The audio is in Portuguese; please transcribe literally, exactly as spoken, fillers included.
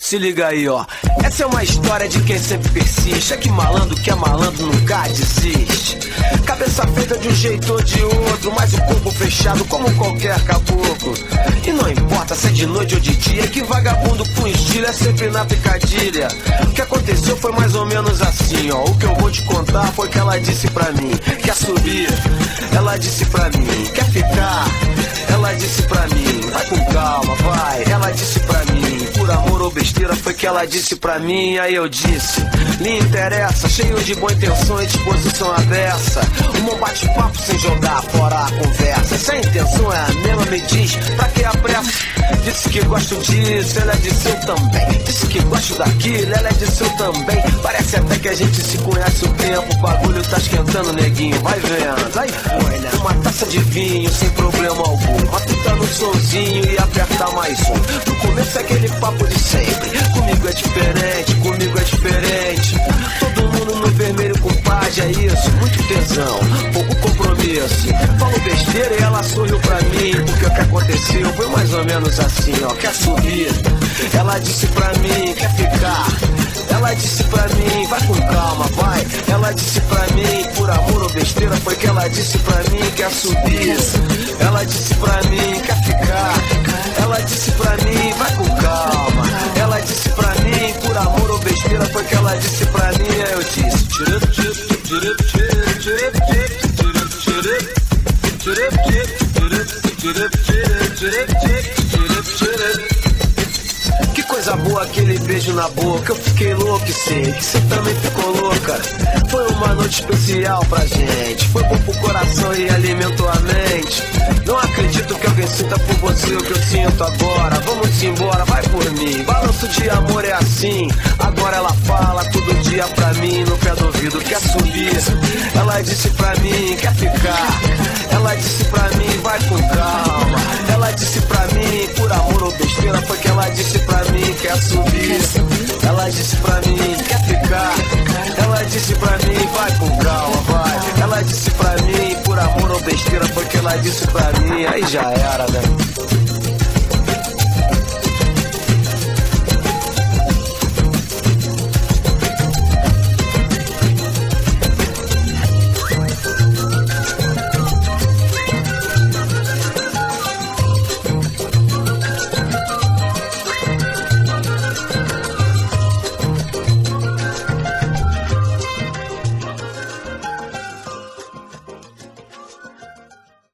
Se liga aí, ó. Essa é uma história de quem sempre persiste. É que malandro que é malandro nunca desiste. Cabeça feita de um jeito ou de outro, mas o corpo fechado como qualquer caboclo. E não importa se é de noite ou de dia, que vagabundo com estilo é sempre na picadilha. O que aconteceu foi mais ou menos assim, ó. O que eu vou te contar foi que ela disse pra mim: quer subir? Ela disse pra mim: quer ficar? Ela disse pra mim: vai com calma, vai. Ela disse pra mim: por amor ou besteira foi que ela disse pra mim. Aí eu disse: lhe interessa, cheio de boa intenção e disposição aberta. Um bom bate-papo sem jogar fora a conversa. Se a intenção é a mesma, me diz, pra que a pressa? Disse que gosto disso, ela é de seu também. Disse que gosto daquilo, ela é de seu também. Parece até que a gente se conhece o tempo. O bagulho tá esquentando, neguinho, vai vendo. Aí foi, né? Uma taça de vinho sem problema algum. Matuta no solzinho e aperta mais um. No começo é aquele papo de sempre. Comigo é diferente, comigo é diferente. Todo mundo no vermelho com paz, é isso. Muito tesão, pouco compromisso. Falo besteira e ela sorriu pra mim. Porque o que aconteceu foi mais ou menos assim, ó. Quer subir? Ela disse pra mim: quer ficar? Ela disse pra mim: vai com calma, vai. Ela disse pra mim: por amor ou besteira foi que ela disse pra mim: quer subir? Ela disse pra mim: quer ficar? Ela disse pra mim: vai com calma. Ela disse pra mim: por amor ou besteira foi que ela disse pra mim. Aí eu disse: que coisa boa aquele beijo na boca. Eu fiquei louco e sei que você também ficou louca. Foi uma noite especial pra gente. Foi bom pro coração e alimentou a mente. Não acredito que alguém sinta por você o que eu sinto agora. Vamos embora, vai por mim. Balanço de amor é assim. Agora ela fala todo dia pra mim no pé do ouvido: quer subir? Ela disse pra mim: quer ficar? Ela disse pra mim: vai com calma. Ela disse pra mim: por amor ou besteira foi que ela disse pra mim: quer subir? Ela disse pra mim: quer ficar? Ela disse pra mim: vai com calma, vai. Ela disse pra mim: por amor ou besteira foi que ela disse pra mim. Aí já era, né?